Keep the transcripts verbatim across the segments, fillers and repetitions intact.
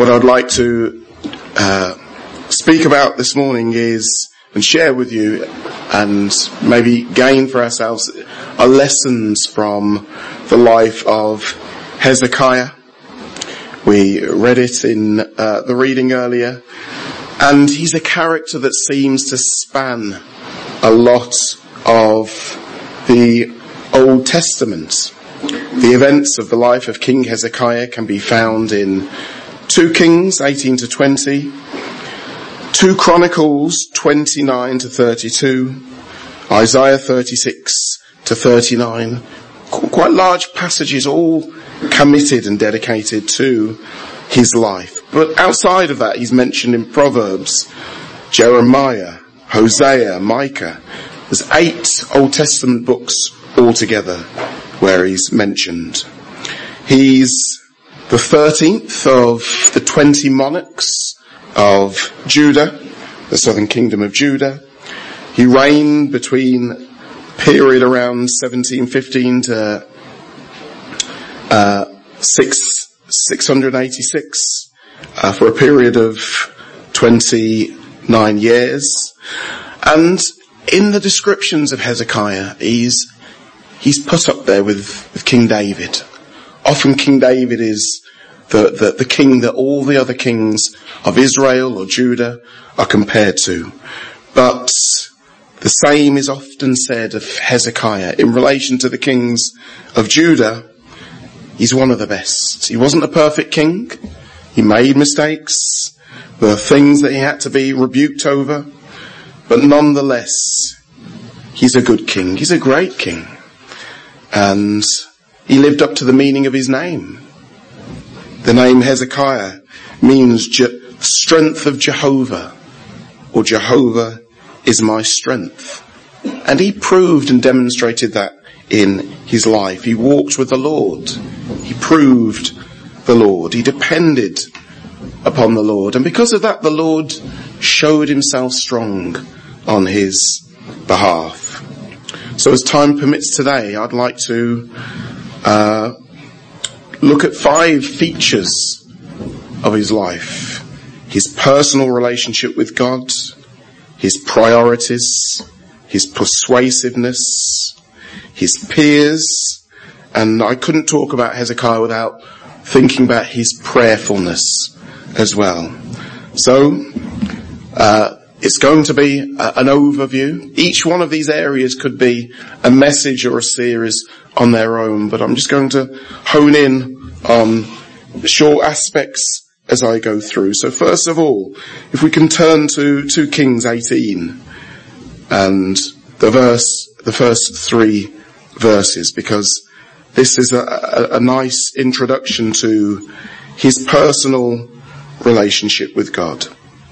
What I'd like to uh, speak about this morning is, and share with you, and maybe gain for ourselves, are lessons from the life of Hezekiah. We read it in uh, the reading earlier, and he's a character that seems to span a lot of the Old Testament. The events of the life of King Hezekiah can be found in Second Kings eighteen to twenty, Second Chronicles twenty-nine to thirty-two, Isaiah thirty-six to thirty-nine. Quite large passages, all committed and dedicated to his life. But outside of that, he's mentioned in Proverbs, Jeremiah, Hosea, Micah. There's eight Old Testament books altogether where he's mentioned. He's the thirteenth of the twenty monarchs of Judah, the southern kingdom of Judah. He reigned between period around seventeen fifteen to uh, six, six eighty-six uh, for a period of twenty-nine years. And in the descriptions of Hezekiah, he's he's put up there with, with King David. Often King David is the, the, the king that all the other kings of Israel or Judah are compared to. But the same is often said of Hezekiah. In relation to the kings of Judah, he's one of the best. He wasn't a perfect king. He made mistakes. There were things that he had to be rebuked over. But nonetheless, he's a good king. He's a great king. And he lived up to the meaning of his name. The name Hezekiah means Je- strength of Jehovah, or Jehovah is my strength. And he proved and demonstrated that in his life. He walked with the Lord. He proved the Lord. He depended upon the Lord. And because of that, the Lord showed himself strong on his behalf. So as time permits today, I'd like to uh, look at five features of his life. His personal relationship with God, his priorities, his persuasiveness, his peers, and I couldn't talk about Hezekiah without thinking about his prayerfulness as well. So, uh, it's going to be a, an overview. Each one of these areas could be a message or a series on their own, but I'm just going to hone in on short aspects as I go through. So first of all, if we can turn to Second Kings eighteen and the verse, the first three verses, because this is a, a, a nice introduction to his personal relationship with God.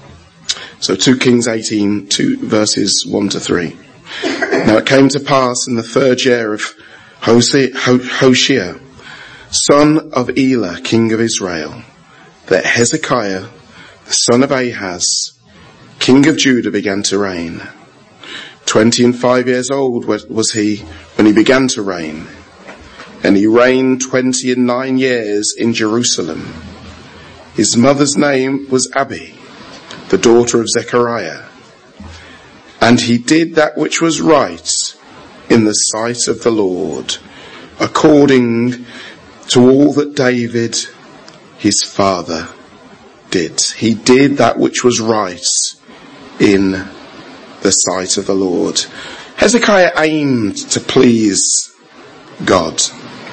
So Second Kings eighteen, two verses one to three. Now it came to pass in the third year of Hoshea, Hoshea, son of Elah, king of Israel, that Hezekiah, the son of Ahaz, king of Judah, began to reign. Twenty and five years old was he when he began to reign, and he reigned twenty and nine years in Jerusalem. His mother's name was Abi, the daughter of Zechariah. And he did that which was right in the sight of the Lord, according to all that David, his father, did. He did that which was right in the sight of the Lord. Hezekiah aimed to please God.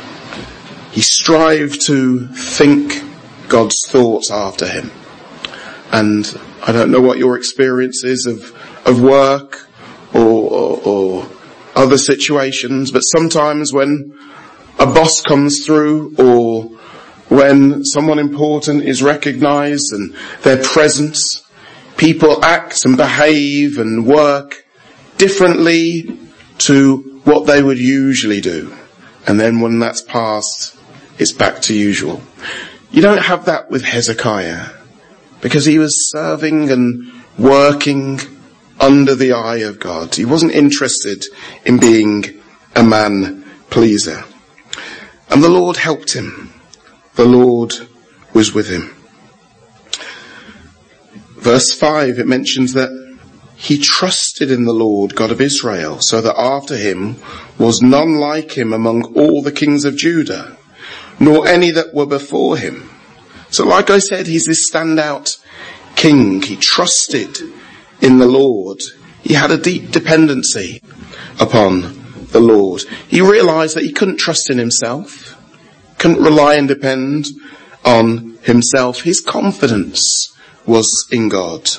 He strived to think God's thoughts after him. And I don't know what your experience is of, of work or, or, or other situations, but sometimes when a boss comes through or when someone important is recognized and they're present, people act and behave and work differently to what they would usually do. And then when that's passed, it's back to usual. You don't have that with Hezekiah, because he was serving and working under the eye of God. He wasn't interested in being a man pleaser. And the Lord helped him. The Lord was with him. verse five, it mentions that he trusted in the Lord God of Israel, so that after him was none like him among all the kings of Judah, nor any that were before him. So like I said, he's this standout king. He trusted in the Lord. He had a deep dependency upon the Lord. He realized that he couldn't trust in himself, couldn't rely and depend on himself. His confidence was in God.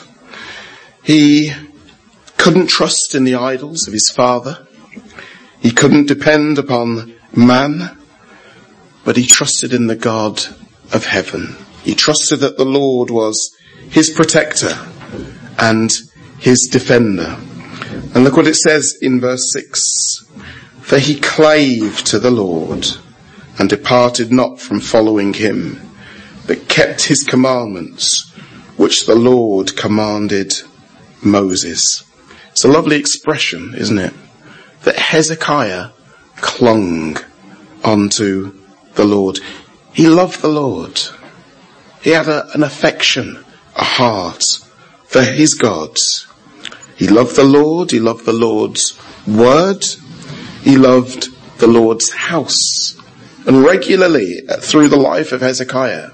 He couldn't trust in the idols of his father. He couldn't depend upon man, but he trusted in the God of heaven. He trusted that the Lord was his protector and his defender. And look what it says in verse six. For he clave to the Lord and departed not from following him, but kept his commandments, which the Lord commanded Moses. It's a lovely expression, isn't it? That Hezekiah clung onto the Lord. He loved the Lord. He had a, an affection, a heart for his God. He loved the Lord. He loved the Lord's word. He loved the Lord's house. And regularly through the life of Hezekiah,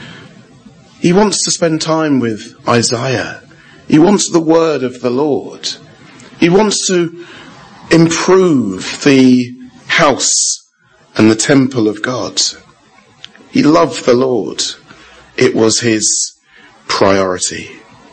he wants to spend time with Isaiah. He wants the word of the Lord. He wants to improve the house and the temple of God. He loved the Lord. It was his priority.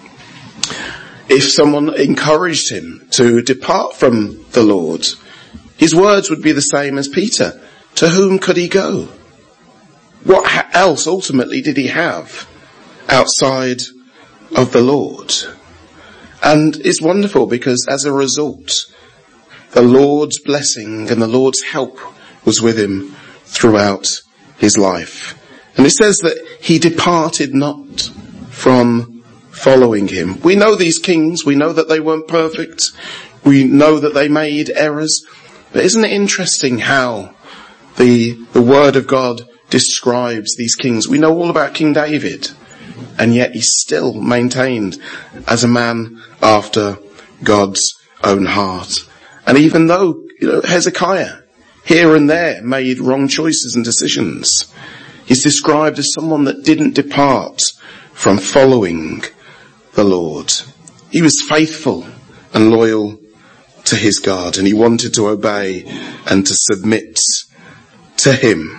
If someone encouraged him to depart from the Lord, his words would be the same as Peter. To whom could he go? What else ultimately did he have outside of the Lord? And it's wonderful because as a result, the Lord's blessing and the Lord's help was with him throughout his life. And it says that he departed not from following him. We know these kings. We know that they weren't perfect. We know that they made errors. But isn't it interesting how the, the word of God describes these kings? We know all about King David, and yet he's still maintained as a man after God's own heart. And even though, you know, Hezekiah here and there made wrong choices and decisions, he's described as someone that didn't depart from following the Lord. He was faithful and loyal to his God, and he wanted to obey and to submit to him.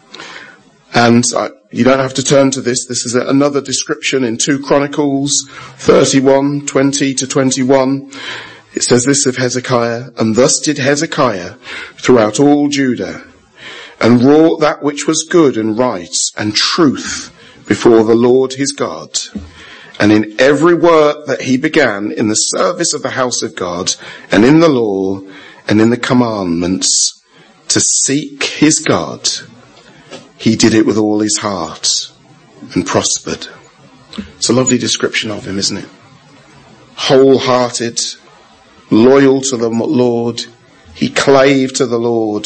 And uh, you don't have to turn to this. This is a, another description in two Chronicles thirty-one, twenty to twenty-one. It says this of Hezekiah, and thus did Hezekiah throughout all Judah, and wrought that which was good and right and truth before the Lord his God. And in every work that he began in the service of the house of God, and in the law, and in the commandments, to seek his God, he did it with all his heart and prospered. It's a lovely description of him, isn't it? Wholehearted, loyal to the Lord. He clave to the Lord.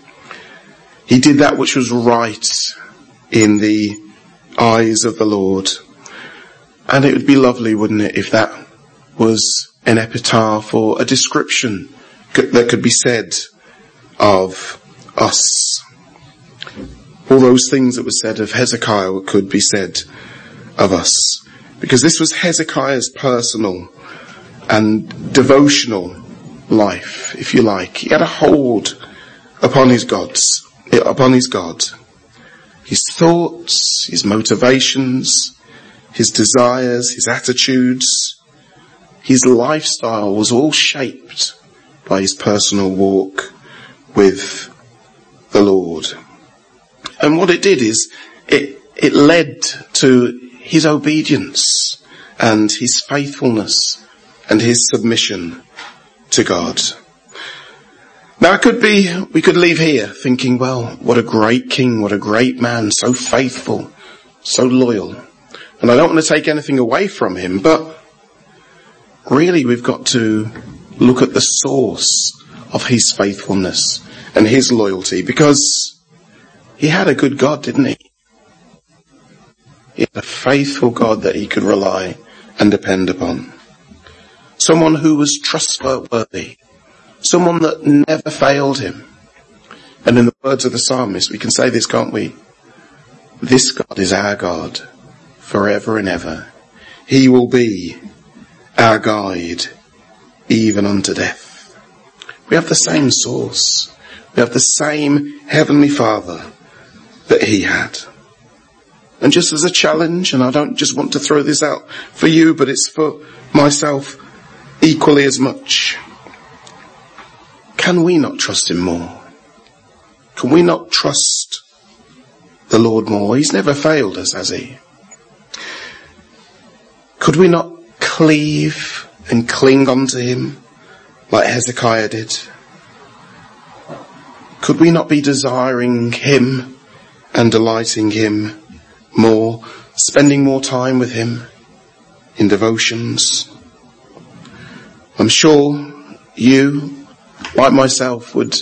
He did that which was right in the eyes of the Lord. And it would be lovely, wouldn't it, if that was an epitaph or a description that could be said of us. All those things that were said of Hezekiah could be said of us. Because this was Hezekiah's personal and devotional life, if you like. He had a hold upon his gods, upon his God. His thoughts, his motivations, his desires, his attitudes, his lifestyle was all shaped by his personal walk with the Lord. And what it did is, it, it led to his obedience and his faithfulness and his submission to God. Now it could be, we could leave here thinking, well, what a great king, what a great man, so faithful, so loyal. And I don't want to take anything away from him, but really we've got to look at the source of his faithfulness and his loyalty, because he had a good God, didn't he? He had a faithful God that he could rely and depend upon. Someone who was trustworthy. Someone that never failed him. And in the words of the psalmist, we can say this, can't we? This God is our God forever and ever. He will be our guide even unto death. We have the same source. We have the same heavenly Father that he had. And just as a challenge, and I don't just want to throw this out for you, but it's for myself equally as much. Can we not trust him more? Can we not trust the Lord more? He's never failed us, has he? Could we not cleave and cling onto him like Hezekiah did? Could we not be desiring him and delighting him more, spending more time with him in devotions? I'm sure you, like myself, would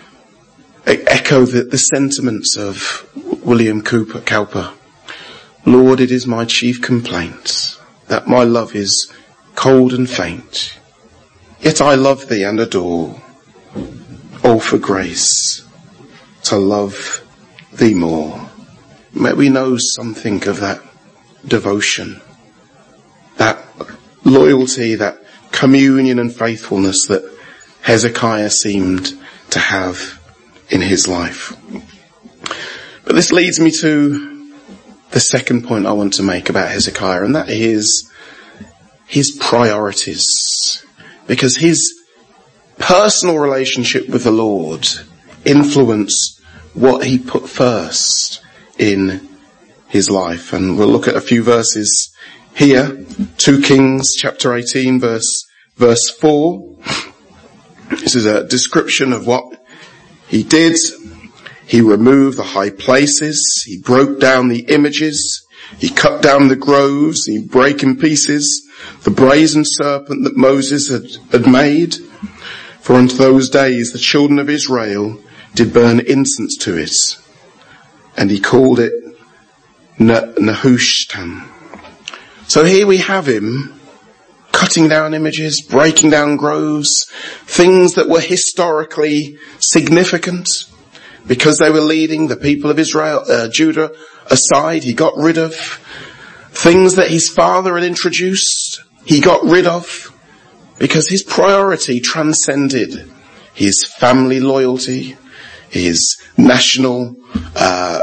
echo the, the sentiments of William Cooper, Cowper. Lord, it is my chief complaint that my love is cold and faint. Yet I love thee and adore. Oh, for grace to love thee more. May we know something of that devotion, that loyalty, that communion and faithfulness that Hezekiah seemed to have in his life. But this leads me to the second point I want to make about Hezekiah, and that is his priorities. Because his personal relationship with the Lord influenced what he put first in his life. And we'll look at a few verses here. Second Kings chapter eighteen verse, verse four. This is a description of what he did. He removed the high places. He broke down the images. He cut down the groves. He brake in pieces the brazen serpent that Moses had, had made. For unto those days the children of Israel did burn incense to it. And he called it Nehushtan. So here we have him cutting down images, breaking down groves, things that were historically significant because they were leading the people of Israel, uh, Judah aside. He got rid of things that his father had introduced. He got rid of because his priority transcended his family loyalty, his national, uh,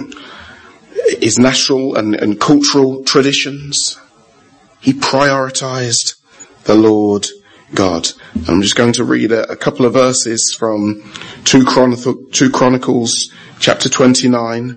his national and, and cultural traditions. He prioritized the Lord God. And I'm just going to read a, a couple of verses from Second Chronicles, Second Chronicles chapter twenty-nine,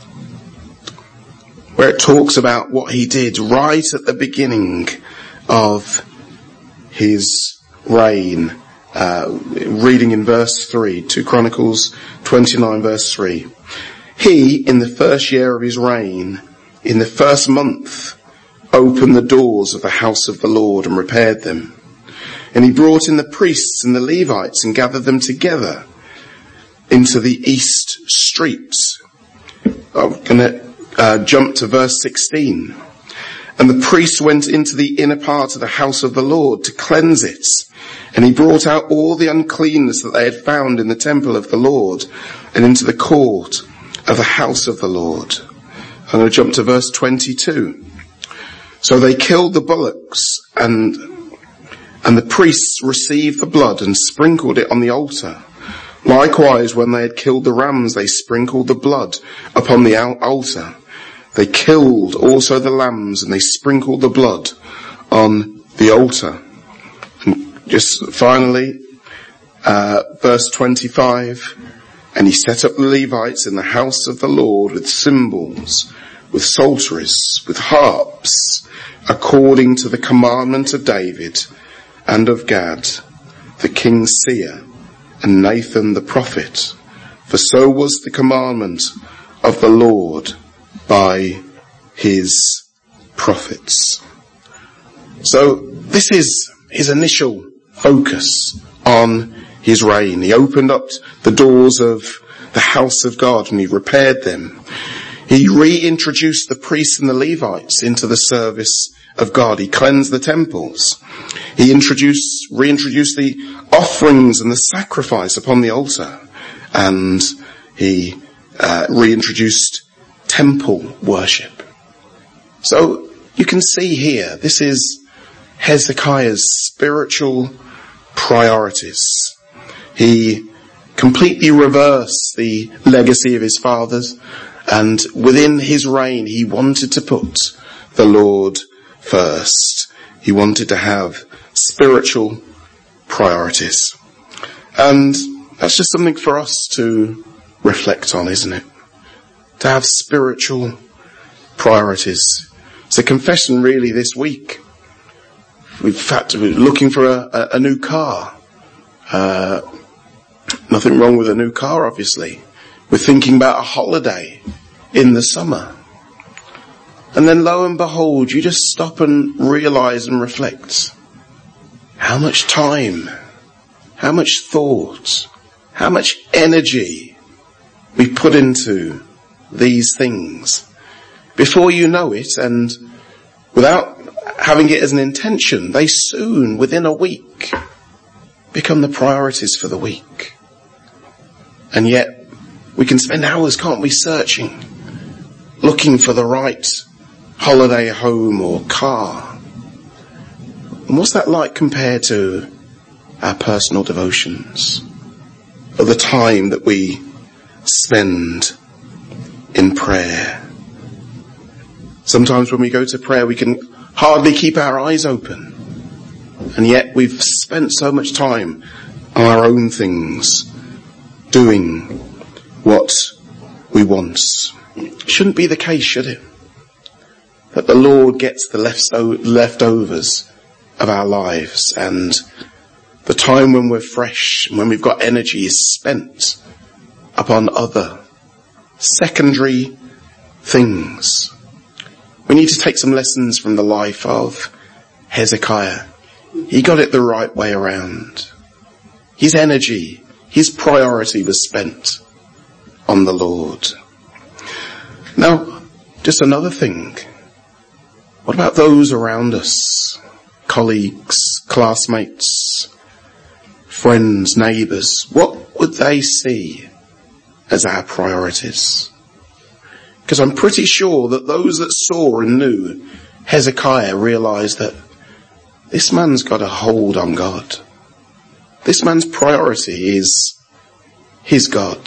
where it talks about what he did right at the beginning of his reign. Uh, reading in verse three, Second Chronicles twenty-nine verse three. He, in the first year of his reign, in the first month, opened the doors of the house of the Lord and repaired them. And he brought in the priests and the Levites and gathered them together into the east streets. I'm going to uh, jump to verse sixteen. And the priests went into the inner part of the house of the Lord to cleanse it. And he brought out all the uncleanness that they had found in the temple of the Lord and into the court of the house of the Lord. I'm going to jump to verse twenty-two. So they killed the bullocks and and the priests received the blood and sprinkled it on the altar. Likewise, when they had killed the rams, they sprinkled the blood upon the altar. They killed also the lambs and they sprinkled the blood on the altar. And just finally, uh, verse twenty-five, and he set up the Levites in the house of the Lord with cymbals, with psalteries, with harps, according to the commandment of David and of Gad, the king's seer, and Nathan the prophet. For so was the commandment of the Lord by his prophets. So this is his initial focus on his reign. He opened up the doors of the house of God and he repaired them. He reintroduced the priests and the Levites into the service of God. He cleansed the temples. He introduced, reintroduced the offerings and the sacrifice upon the altar. And he uh, reintroduced temple worship. So you can see here, this is Hezekiah's spiritual priorities. He completely reversed the legacy of his fathers, and within his reign he wanted to put the Lord first. He wanted to have spiritual priorities. And that's just something for us to reflect on, isn't it? To have spiritual priorities. It's a confession really this week. We've had to be looking for a, a, a new car. Uh, nothing wrong with a new car, obviously. We're thinking about a holiday in the summer. And then lo and behold, you just stop and realize and reflect how much time, how much thought, how much energy we put into these things. Before you know it, and without having it as an intention, they soon, within a week, become the priorities for the week. And yet, we can spend hours, can't we, searching, looking for the right holiday home or car. And what's that like compared to our personal devotions? Or the time that we spend in prayer? Sometimes when we go to prayer, we can hardly keep our eyes open. And yet we've spent so much time on our own things, doing what we want. It shouldn't be the case, should it? That the Lord gets the leftovers of our lives, and the time when we're fresh and when we've got energy is spent upon other secondary things. We need to take some lessons from the life of Hezekiah. He got it the right way around. His energy, his priority was spent on the Lord. Now, just another thing. What about those around us? Colleagues, classmates, friends, neighbours. What would they see as our priorities? Because I'm pretty sure that those that saw and knew Hezekiah realised that this man's got a hold on God. This man's priority is his God.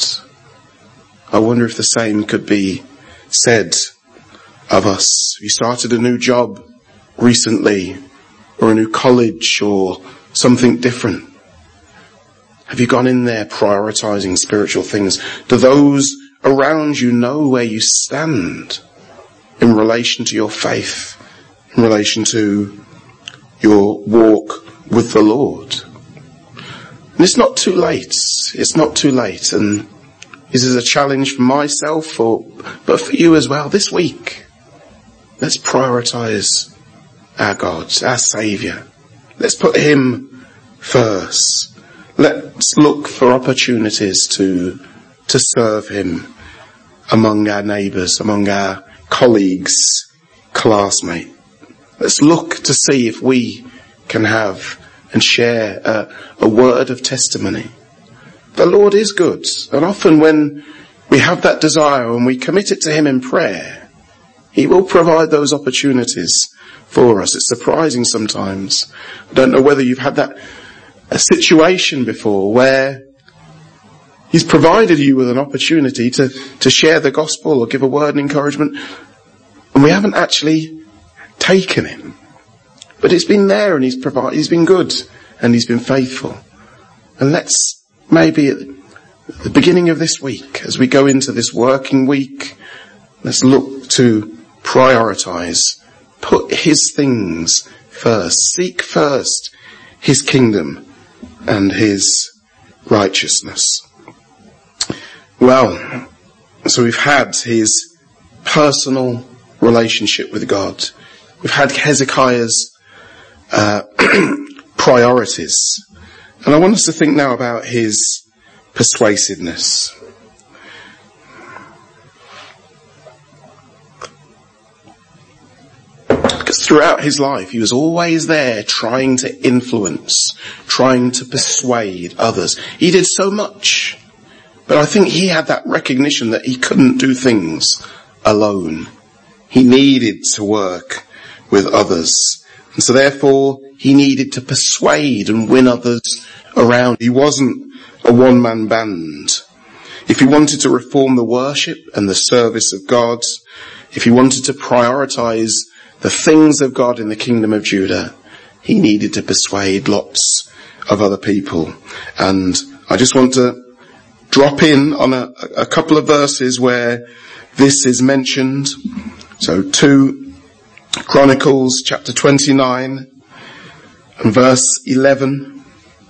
I wonder if the same could be said of us. You started a new job recently, or a new college, or something different. Have you gone in there prioritising spiritual things? Do those around you know where you stand in relation to your faith, in relation to your walk with the Lord? And it's not too late. It's not too late. And this is a challenge for myself, or, but for you as well this week. Let's prioritise our God, our Saviour. Let's put him first. Let's look for opportunities to, to serve him among our neighbours, among our colleagues, classmates. Let's look to see if we can have and share a, a word of testimony. The Lord is good, and often when we have that desire and we commit it to him in prayer, he will provide those opportunities for us. It's surprising sometimes. I don't know whether you've had that a situation before where he's provided you with an opportunity to, to share the gospel or give a word of encouragement, and we haven't actually taken it. But it's been there, and he's provided, he's been good, and he's been faithful. And let's maybe at the beginning of this week, as we go into this working week, let's look to prioritise, put his things first, seek first his kingdom and his righteousness. Well, so we've had his personal relationship with God. We've had Hezekiah's uh, priorities. And I want us to think now about his persuasiveness. Because throughout his life, he was always there trying to influence, trying to persuade others. He did so much, but I think he had that recognition that he couldn't do things alone. He needed to work with others. And so therefore, he needed to persuade and win others around. He wasn't a one-man band. If he wanted to reform the worship and the service of God, if he wanted to prioritize the things of God in the kingdom of Judah, he needed to persuade lots of other people. And I just want to drop in on a, a couple of verses where this is mentioned. So two Chronicles chapter twenty-nine and verse eleven.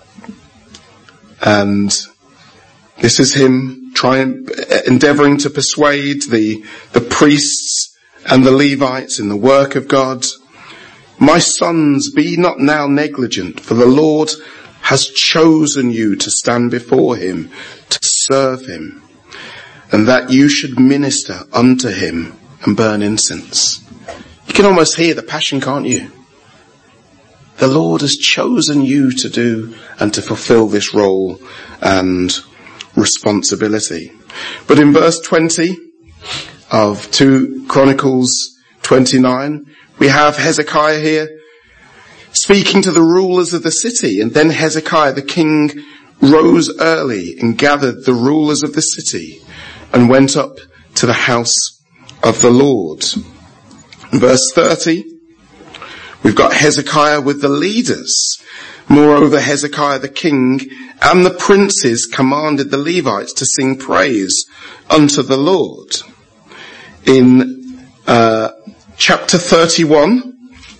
And this is him trying, endeavouring to persuade the, the priests and the Levites in the work of God. My sons, be not now negligent, for the Lord has chosen you to stand before him, to serve him, and that you should minister unto him and burn incense. You can almost hear the passion, can't you? The Lord has chosen you to do and to fulfill this role and responsibility. But in verse twenty of two Chronicles twenty-nine, we have Hezekiah here speaking to the rulers of the city. And then Hezekiah the king rose early and gathered the rulers of the city and went up to the house of the Lord. In verse thirty, we've got Hezekiah with the leaders. Moreover, Hezekiah the king and the princes commanded the Levites to sing praise unto the Lord. In uh, chapter thirty-one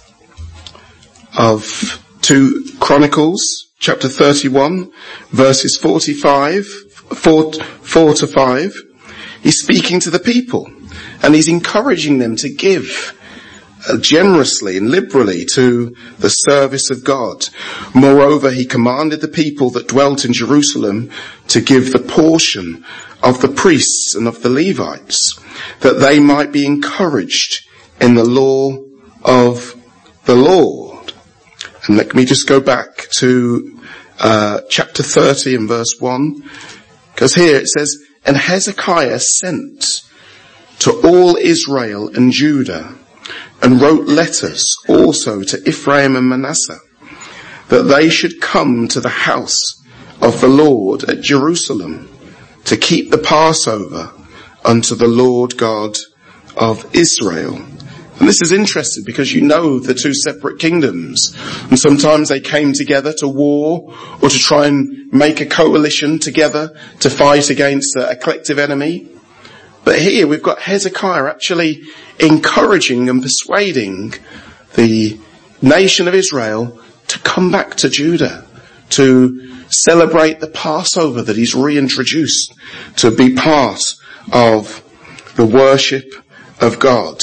of two Chronicles, chapter thirty-one, verses forty-five, four, four to five, he's speaking to the people and he's encouraging them to give generously and liberally to the service of God. Moreover, he commanded the people that dwelt in Jerusalem to give the portion of the priests and of the Levites, that they might be encouraged in the law of the Lord. And let me just go back to uh, chapter thirty and verse one, because here it says, and Hezekiah sent to all Israel and Judah and wrote letters also to Ephraim and Manasseh, that they should come to the house of the Lord at Jerusalem to keep the Passover unto the Lord God of Israel. And this is interesting because you know the two separate kingdoms, and sometimes they came together to war or to try and make a coalition together to fight against a, a collective enemy. But here we've got Hezekiah actually encouraging and persuading the nation of Israel to come back to Judah, to celebrate the Passover that he's reintroduced, to be part of the worship of God.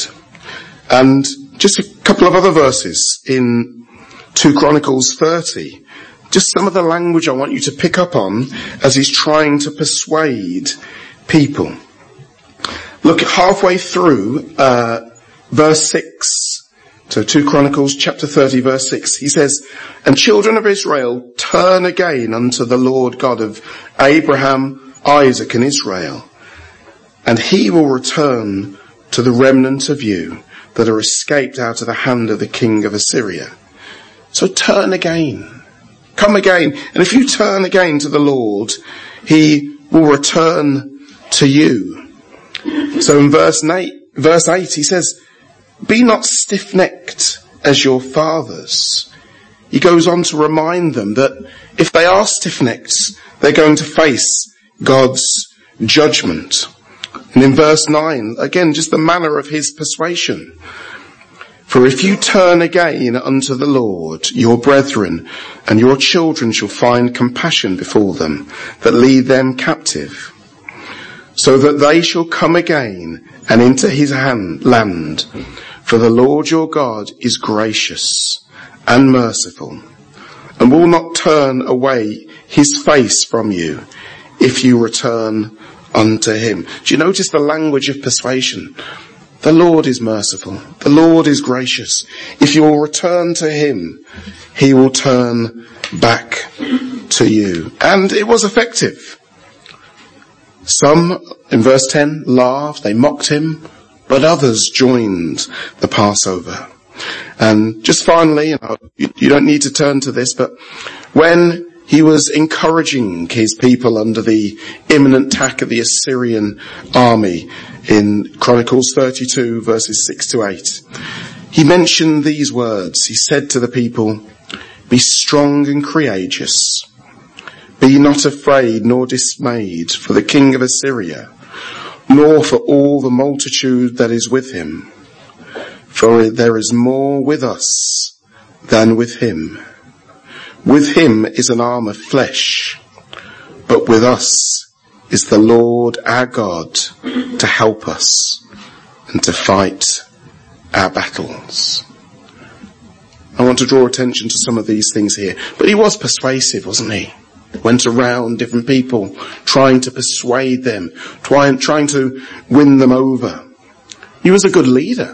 And just a couple of other verses in two Chronicles thirty, just some of the language I want you to pick up on as he's trying to persuade people. Look at halfway through uh verse six. So two Chronicles chapter thirty verse six. He says, and children of Israel, turn again unto the Lord God of Abraham, Isaac and Israel, and he will return to the remnant of you that are escaped out of the hand of the king of Assyria. So turn again. Come again. And if you turn again to the Lord, he will return to you. So in verse eight, verse eight, he says, be not stiff-necked as your fathers. He goes on to remind them that if they are stiff-necked, they're going to face God's judgment. And in verse nine, again, just the manner of his persuasion. For if you turn again unto the Lord, your brethren and your children shall find compassion before them that lead them captive, so that they shall come again and into his hand, land. For the Lord your God is gracious and merciful, and will not turn away his face from you if you return unto him. Do you notice the language of persuasion? The Lord is merciful. The Lord is gracious. If you will return to him, he will turn back to you. And it was effective. Some, in verse ten, laughed, they mocked him, but others joined the Passover. And just finally, you don't need to turn to this, but when he was encouraging his people under the imminent attack of the Assyrian army in Chronicles thirty-two, verses six to eight, he mentioned these words. He said to the people, "Be strong and courageous. Be not afraid nor dismayed for the king of Assyria, nor for all the multitude that is with him. For there is more with us than with him. With him is an arm of flesh, but with us is the Lord our God to help us and to fight our battles." I want to draw attention to some of these things here. But he was persuasive, wasn't he? Went around different people, trying to persuade them, trying, trying to win them over. He was a good leader.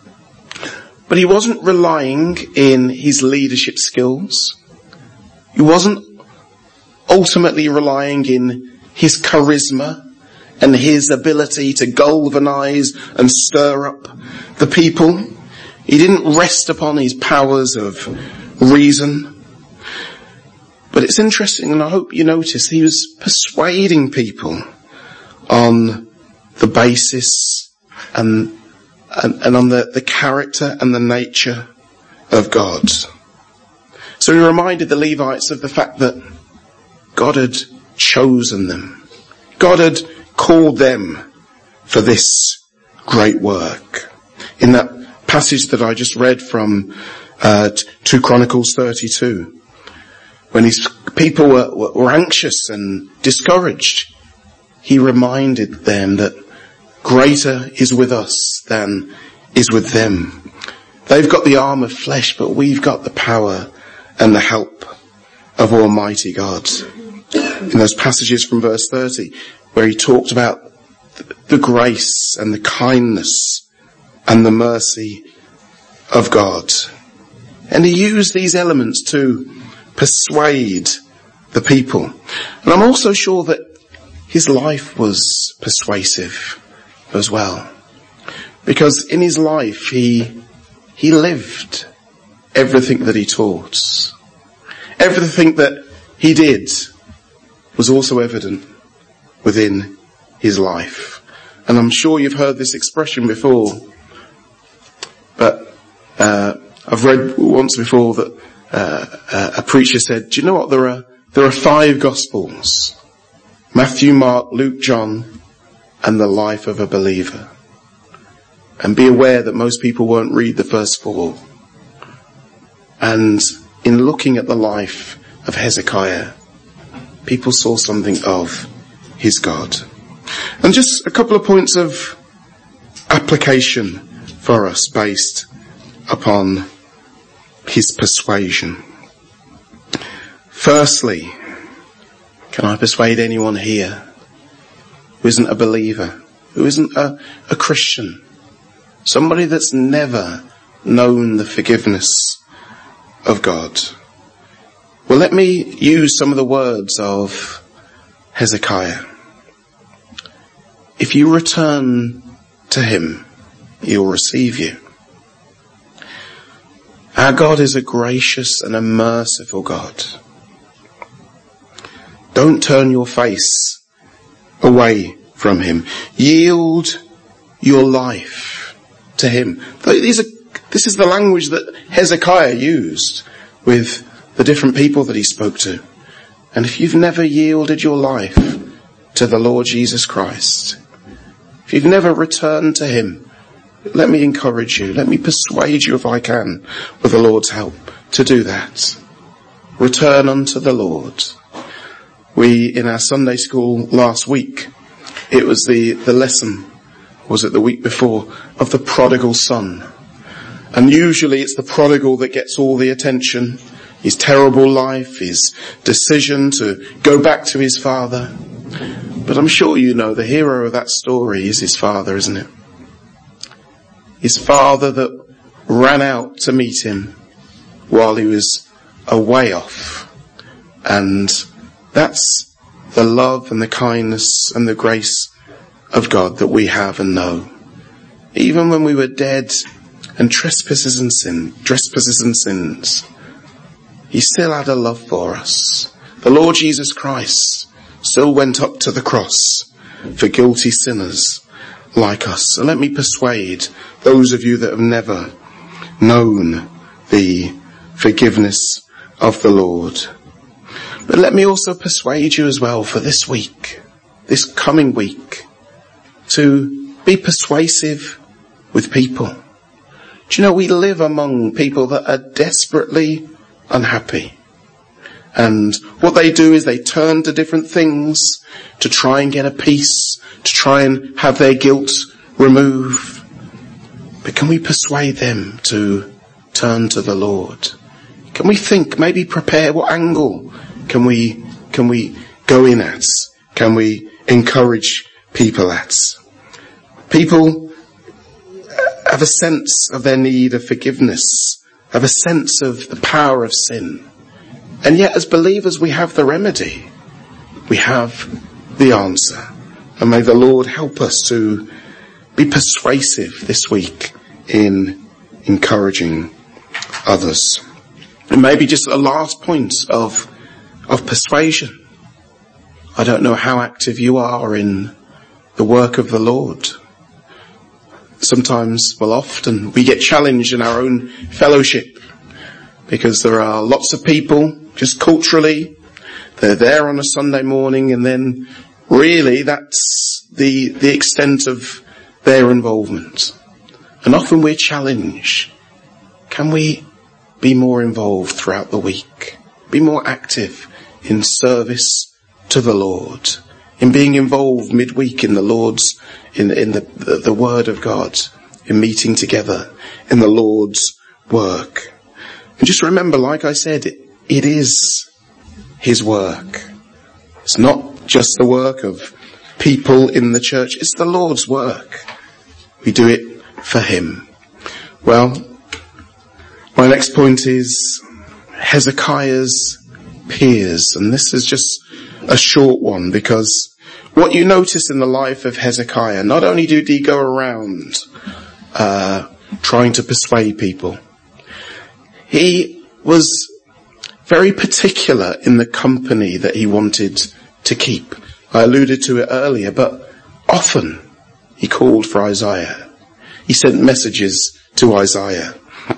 But he wasn't relying in his leadership skills. He wasn't ultimately relying in his charisma and his ability to galvanize and stir up the people. He didn't rest upon his powers of reason. But it's interesting, and I hope you notice, he was persuading people on the basis and and, and on the, the character and the nature of God. So he reminded the Levites of the fact that God had chosen them. God had called them for this great work. In that passage that I just read from uh, two Chronicles thirty-two, when his people were, were anxious and discouraged, he reminded them that greater is with us than is with them. They've got the arm of flesh, but we've got the power and the help of Almighty God. In those passages from verse thirty, where he talked about the grace and the kindness and the mercy of God. And he used these elements to persuade the people. And I'm also sure that his life was persuasive as well. Because in his life he he lived everything that he taught. Everything that he did was also evident within his life. And I'm sure you've heard this expression before, but uh, I've read once before that uh, uh, a preacher said, do you know what, there are there are five Gospels: Matthew, Mark, Luke, John, and the life of a believer. And be aware that most people won't read the first four. And in looking at the life of Hezekiah, people saw something of his God. And just a couple of points of application for us based upon his persuasion. Firstly, can I persuade anyone here who isn't a believer, who isn't a, a Christian, somebody that's never known the forgiveness of God? Well, let me use some of the words of Hezekiah. If you return to him, he'll receive you. Our God is a gracious and a merciful God. Don't turn your face away from him. Yield your life to him. These are, this is the language that Hezekiah used with the different people that he spoke to. And if you've never yielded your life to the Lord Jesus Christ, if you've never returned to him, let me encourage you, let me persuade you if I can, with the Lord's help, to do that. Return unto the Lord. We, in our Sunday school last week, it was the, the lesson, was it the week before, of the prodigal son. And usually it's the prodigal that gets all the attention. His terrible life, his decision to go back to his father. But I'm sure you know the hero of that story is his father, isn't it? his father that ran out to meet him while he was a way off. And that's the love and the kindness and the grace of God that we have and know. Even when we were dead and trespasses and sin, trespasses and sins, he still had a love for us. The Lord Jesus Christ still went up to the cross for guilty sinners like us. So let me persuade those of you that have never known the forgiveness of the Lord. But let me also persuade you as well for this week, this coming week, to be persuasive with people. Do you know, we live among people that are desperately unhappy. And what they do is they turn to different things to try and get a peace, to try and have their guilt removed. But can we persuade them to turn to the Lord? Can we think, maybe prepare, what angle can we, can we go in at? Can we encourage people at? People have a sense of their need of forgiveness, have a sense of the power of sin. And yet as believers we have the remedy. We have the answer. And may the Lord help us to be persuasive this week in encouraging others. And maybe just a last point of, of persuasion. I don't know how active you are in the work of the Lord. Sometimes, well often, we get challenged in our own fellowship because there are lots of people, just culturally, they're there on a Sunday morning and then really that's the, the extent of their involvement. And often we're challenged. Can we be more involved throughout the week? Be more active in service to the Lord, in being involved midweek in the Lord's, in, in the, the, the Word of God, in meeting together in the Lord's work. And just remember, like I said, it, it is His work. It's not just the work of people in the church, it's the Lord's work. We do it for Him. Well, my next point is Hezekiah's peers, and this is just a short one because what you notice in the life of Hezekiah, not only did he go around uh, trying to persuade people, he was very particular in the company that he wanted to keep. I alluded to it earlier, but often he called for Isaiah. He sent messages to Isaiah.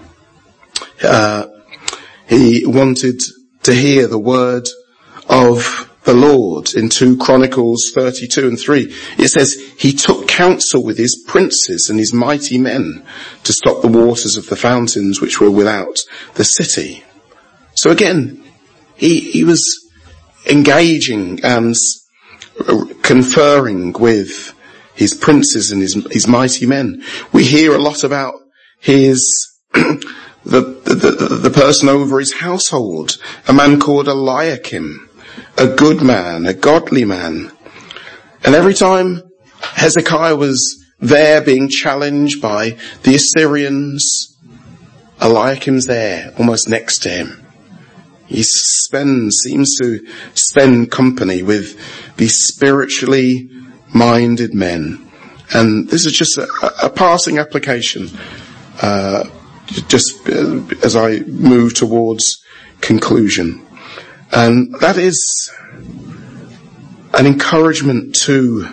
Uh, he wanted to hear the word of the Lord. In two Chronicles thirty-two and three, it says, he took counsel with his princes and his mighty men to stop the waters of the fountains which were without the city. So again, he, he was engaging and conferring with his princes and his, his mighty men. We hear a lot about his, the, the, the, the person over his household, a man called Eliakim, a good man, a godly man. And every time Hezekiah was there being challenged by the Assyrians, Eliakim's there, almost next to him. He spends, seems to spend company with these spiritually minded men. And this is just a, a passing application, uh, just as I move towards conclusion. And that is an encouragement to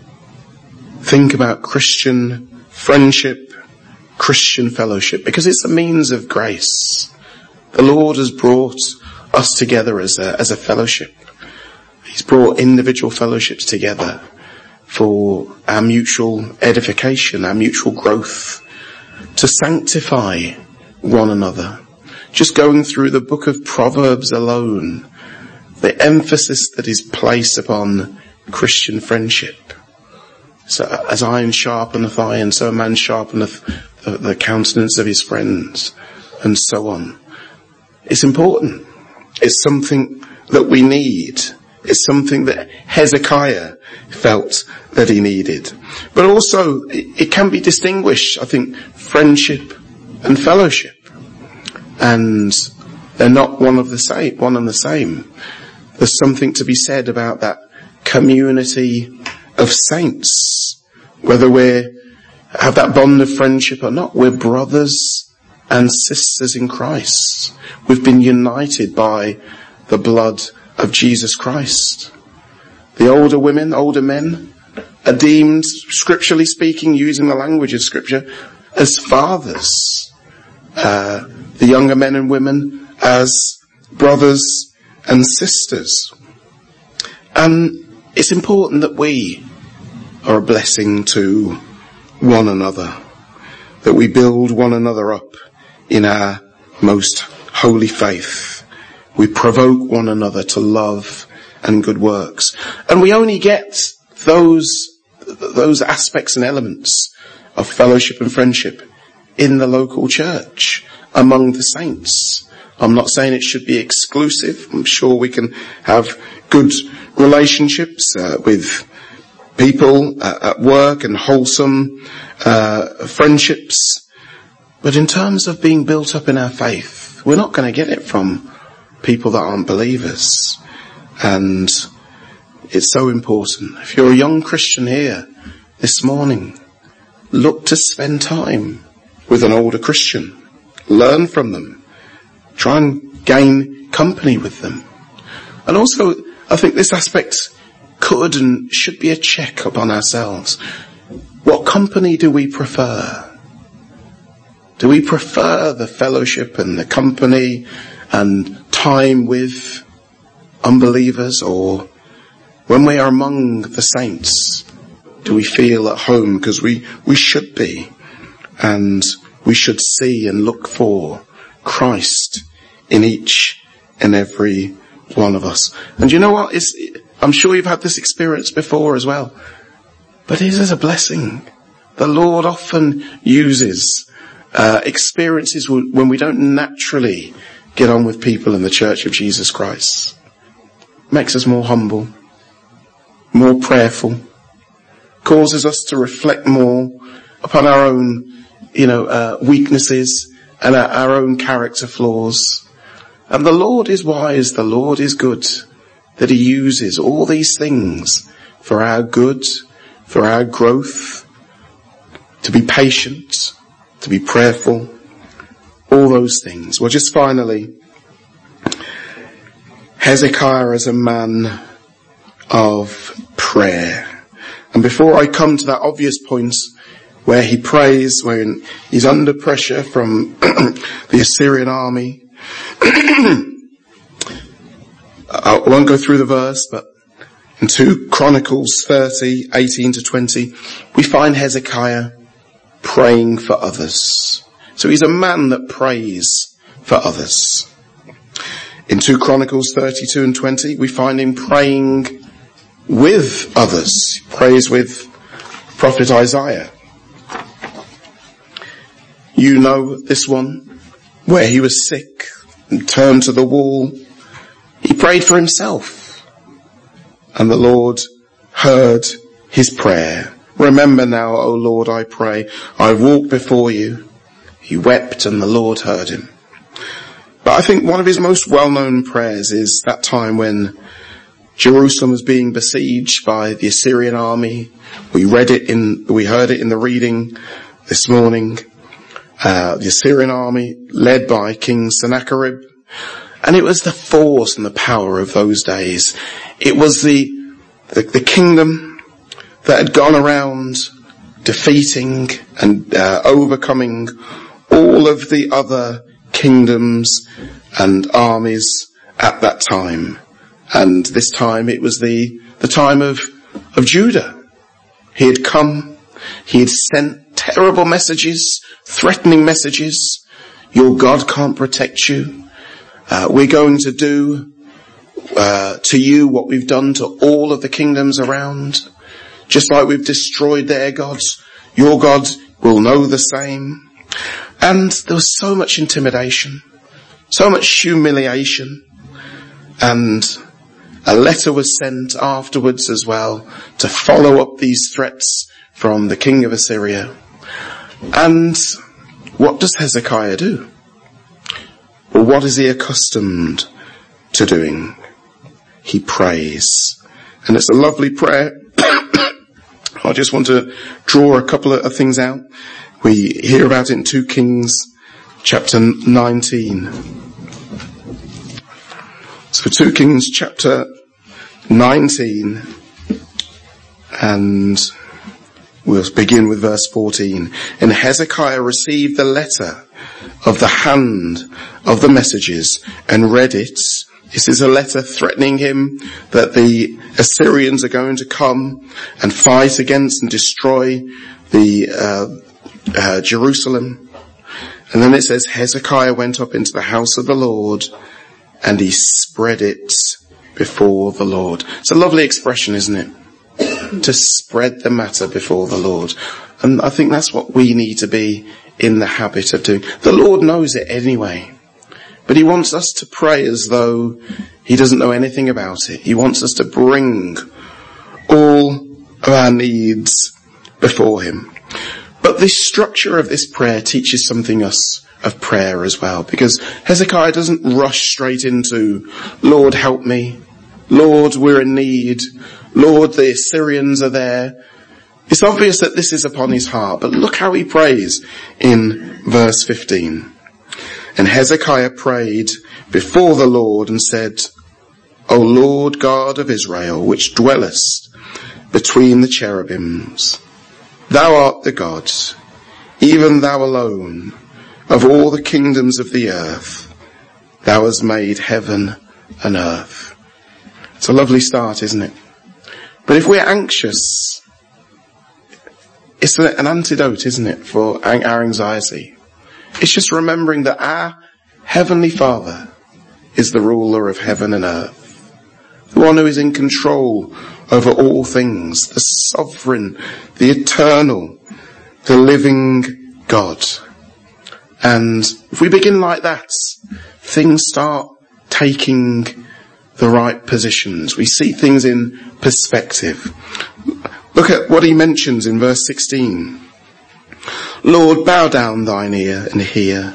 think about Christian friendship, Christian fellowship, because it's a means of grace. The Lord has brought us together as a, as a fellowship. He's brought individual fellowships together for our mutual edification, our mutual growth, to sanctify one another. Just going through the book of Proverbs alone, the emphasis that is placed upon Christian friendship. So as iron sharpeneth iron, so a man sharpeneth the, the countenance of his friends, and so on. It's important. It's something that we need It's something that Hezekiah felt that he needed. But also, it, it can be distinguished, I think, friendship and fellowship. And they're not one of the same, one and the same. There's something to be said about that community of saints. Whether we have that bond of friendship or not, we're brothers and sisters in Christ. We've been united by the blood of Jesus Christ. The older women, older men are deemed, scripturally speaking, using the language of Scripture, as fathers. Uh, the younger men and women as brothers and sisters. And it's important that we are a blessing to one another, that we build one another up in our most holy faith. We provoke one another to love and good works. And we only get those, those aspects and elements of fellowship and friendship in the local church, among the saints. I'm not saying it should be exclusive. I'm sure we can have good relationships uh, with people uh, at work and wholesome uh, friendships. But in terms of being built up in our faith, we're not going to get it from people that aren't believers. And it's so important. If you're a young Christian here this morning, look to spend time with an older Christian. Learn from them. Try and gain company with them. And also, I think this aspect could and should be a check upon ourselves. What company do we prefer? Do we prefer the fellowship and the company and time with unbelievers, or when we are among the saints, do we feel at home? Because we, we should be, and we should see and look for Christ in each and every one of us. And you know what? It's, I'm sure you've had this experience before as well, but it is a blessing. The Lord often uses uh, experiences when we don't naturally get on with people in the Church of Jesus Christ. Makes us more humble, more prayerful, causes us to reflect more upon our own, you know, uh, weaknesses and our, our own character flaws. And the Lord is wise, the Lord is good, that he uses all these things for our good, for our growth, to be patient, to be prayerful, all those things. Well, just finally, Hezekiah is a man of prayer. And before I come to that obvious point where he prays, when he's under pressure from the Assyrian army, I won't go through the verse, but in two Chronicles thirty, eighteen to twenty, we find Hezekiah praying for others. So he's a man that prays for others. In two Chronicles thirty-two and twenty, we find him praying with others. He prays with Prophet Isaiah. You know this one, where he was sick and turned to the wall. He prayed for himself, and the Lord heard his prayer. Remember now, O Lord, I pray, I walked before you. He wept, and the Lord heard him. But I think one of his most well-known prayers is that time when Jerusalem was being besieged by the Assyrian army. We read it in, we heard it in the reading this morning. Uh, the Assyrian army led by King Sennacherib. And it was the force and the power of those days. It was the, the, the kingdom that had gone around defeating and uh, overcoming all of the other kingdoms and armies at that time. And this time it was the, the time of, of Judah. He had come, he had sent terrible messages, threatening messages. Your God can't protect you. Uh, we're going to do uh, to you what we've done to all of the kingdoms around. Just like we've destroyed their gods, your God will know the same. And there was so much intimidation, so much humiliation. And A letter was sent afterwards as well to follow up these threats from the king of Assyria. And what does Hezekiah do? Well, what is he accustomed to doing? He prays. And it's a lovely prayer. I just want to draw a couple of things out. We hear about it in two Kings chapter nineteen. So two Kings chapter nineteen, and we'll begin with verse fourteen. And Hezekiah received the letter of the hand of the messages and read it. This is a letter threatening him that the Assyrians are going to come and fight against and destroy the uh, uh, Jerusalem. And then it says, Hezekiah went up into the house of the Lord and he spread it before the Lord. It's a lovely expression, isn't it? To spread the matter before the Lord. And I think that's what we need to be in the habit of doing. The Lord knows it anyway. But he wants us to pray as though he doesn't know anything about it. He wants us to bring all of our needs before him. But the structure of this prayer teaches something us of prayer as well, because Hezekiah doesn't rush straight into, Lord, help me. Lord, we're in need. Lord, the Assyrians are there. It's obvious that this is upon his heart, but look how he prays in verse fifteen. And Hezekiah prayed before the Lord and said, O Lord God of Israel, which dwellest between the cherubims, thou art the God, even thou alone, of all the kingdoms of the earth. Thou hast made heaven and earth. It's a lovely start, isn't it? But if we're anxious, it's an antidote, isn't it, for our anxiety? It's just remembering that our Heavenly Father is the ruler of heaven and earth, the one who is in control over all things, the sovereign, the eternal, the living God. And if we begin like that, things start taking the right positions. We see things in perspective. Look at what he mentions in verse sixteen. Lord, bow down thine ear and hear.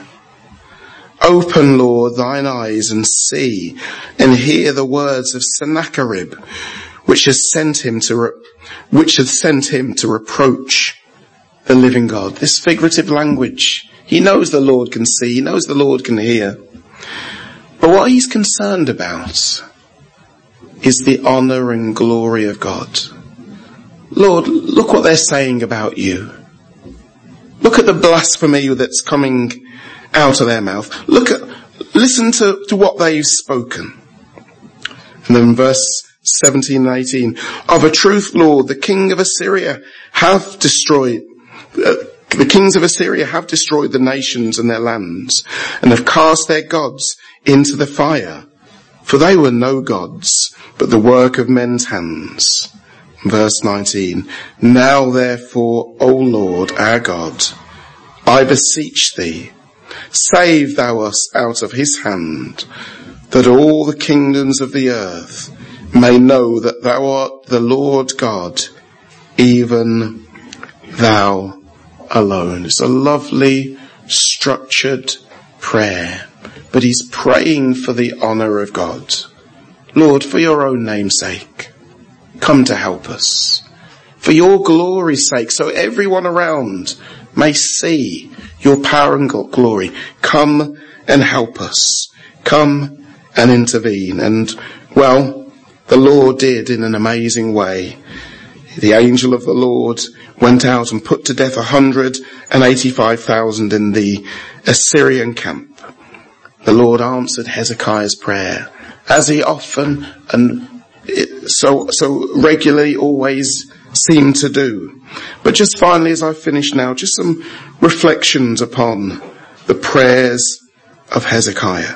Open, Lord, thine eyes and see, and hear the words of Sennacherib, which has sent him to, re- which has sent him to reproach the living God. This figurative language. He knows the Lord can see. He knows the Lord can hear. But what he's concerned about is the honour and glory of God. Lord, look what they're saying about you. Look at the blasphemy that's coming out of their mouth. Look at, listen to, to what they've spoken. And then verse seventeen and eighteen. Of a truth, Lord, the king of Assyria have destroyed, uh, the kings of Assyria have destroyed the nations and their lands, and have cast their gods into the fire. For they were no gods, but the work of men's hands. Verse nineteen. Now therefore, O Lord our God, I beseech thee, save thou us out of his hand, that all the kingdoms of the earth may know that thou art the Lord God, even thou alone. It's a lovely, structured prayer, but he's praying for the honour of God. Lord, for your own name's sake, come to help us. For your glory's sake, so everyone around may see your power and glory. Come and help us. Come and intervene. And, well, the Lord did in an amazing way. The angel of the Lord went out and put to death one hundred eighty-five thousand in the Assyrian camp. The Lord answered Hezekiah's prayer, as he often and so so regularly always seemed to do. But just finally, as I finish now, just some reflections upon the prayers of Hezekiah.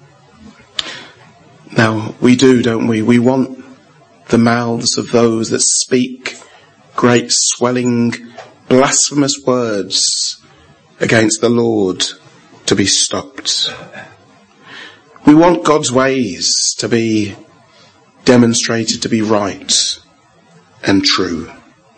Now, we do, don't we? We want the mouths of those that speak great swelling, blasphemous words against the Lord to be stopped. We want God's ways to be demonstrated to be right and true.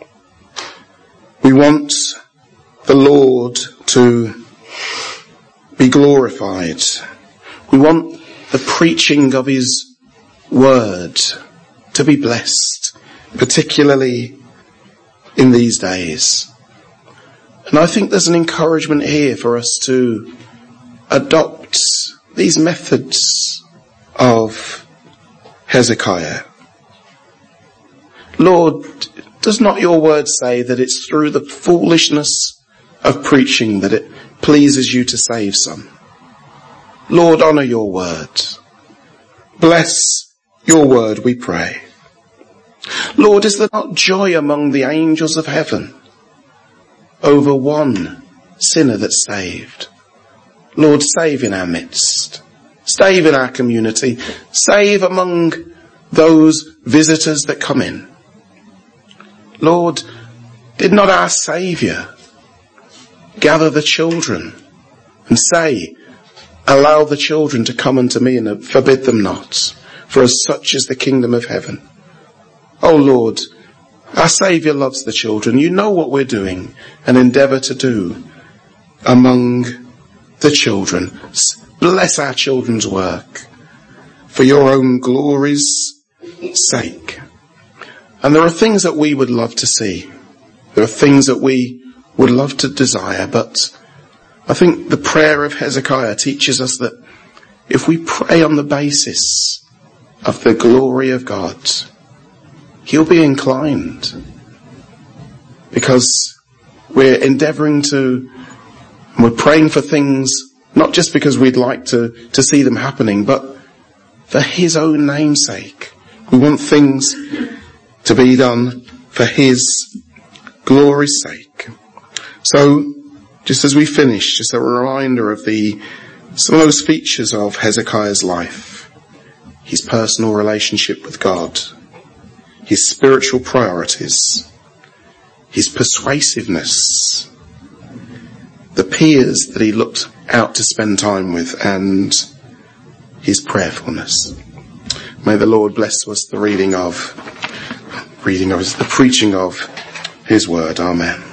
We want the Lord to be glorified. We want the preaching of his word to be blessed, particularly in these days. And I think there's an encouragement here for us to adopt these methods of Hezekiah. Lord, does not your word say that it's through the foolishness of preaching that it pleases you to save some? Lord, honour your word. Bless your word, we pray. Lord, is there not joy among the angels of heaven over one sinner that's saved? Lord, save in our midst. Save in our community. Save among those visitors that come in. Lord, did not our Saviour gather the children and say, allow the children to come unto me and forbid them not, for as such is the kingdom of heaven? Oh Lord, our Saviour loves the children. You know what we're doing and endeavour to do among the children. Bless our children's work for your own glory's sake. And there are things that we would love to see. There are things that we would love to desire, but I think the prayer of Hezekiah teaches us that if we pray on the basis of the glory of God, he'll be inclined, because we're endeavouring to, we're praying for things not just because we'd like to, to see them happening, but for his own name's sake. We want things to be done for his glory's sake. So, just as we finish, just a reminder of the some of those features of Hezekiah's life. His personal relationship with God, his spiritual priorities, his persuasiveness, the peers that he looked out to spend time with, and his prayerfulness. May the Lord bless to us the reading of, reading of, the preaching of his word. Amen.